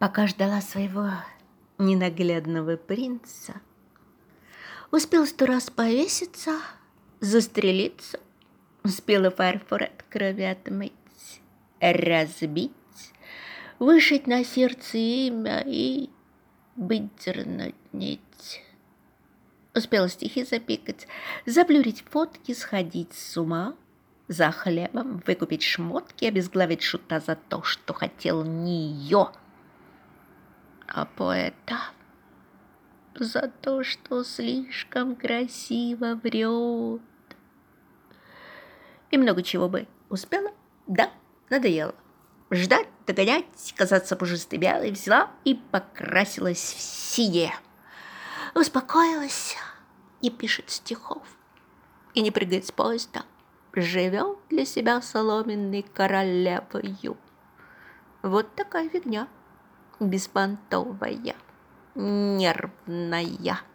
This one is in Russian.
Пока ждала своего ненаглядного принца, успел 100 раз повеситься, застрелиться, успела фарфор от крови отмыть, разбить, вышить на сердце имя и выдернуть нить. Успела стихи запикать, заблюрить фотки, сходить с ума, за хлебом выкупить шмотки, обезглавить шута за то, что хотел не ее, а поэта за то, что слишком красиво врет. И много чего бы успела, да, надоело. Ждать, догонять, казаться пушистой белой, взяла и покрасилась в синее. Успокоилась, не пишет стихов и не прыгает с поезда. Живет для себя соломенной королевою. Вот такая фигня, беспонтовая, нервная.